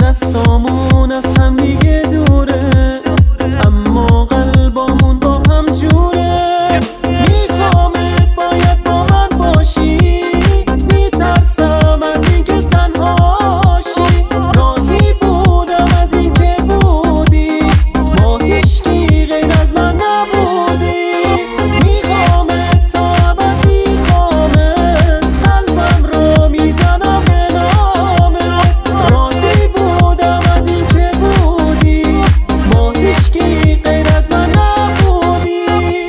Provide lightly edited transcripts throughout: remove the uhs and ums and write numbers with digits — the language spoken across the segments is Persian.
دستامون از هم دیگه دوره، اما قلبامون با هم جوره. میخوامت باید با من باشی، میترسم از اینکه تنهاشی. راضی بودم از اینکه بودی، ما هیچکی غیر از من نبودی. میخوامت تا ابد، میخوامت، قلبم رو میزنم به نامت. راضی بودم از اینکه بودی، ما هیچکی غیر از من نبودی.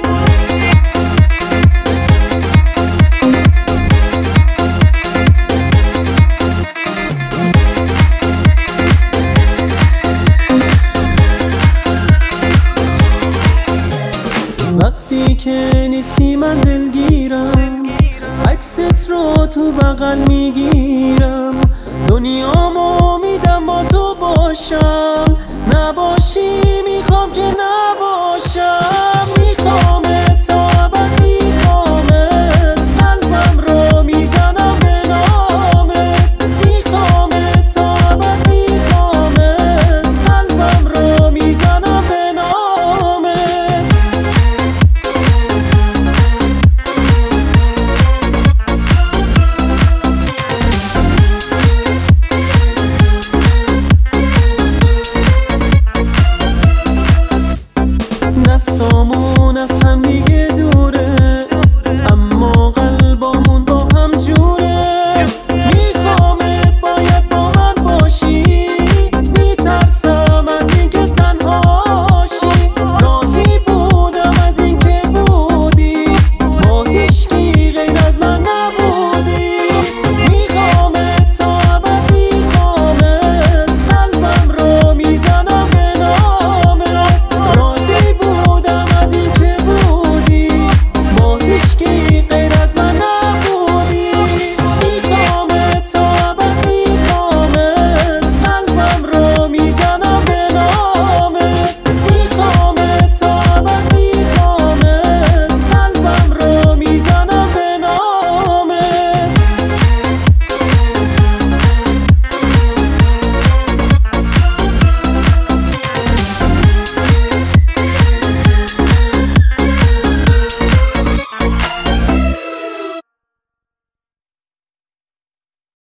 وقتی که نیستی من دلگیرم، عکست رو تو بغل میگیرم. دنیامو میدم با تو باشم، نباشی میخوام که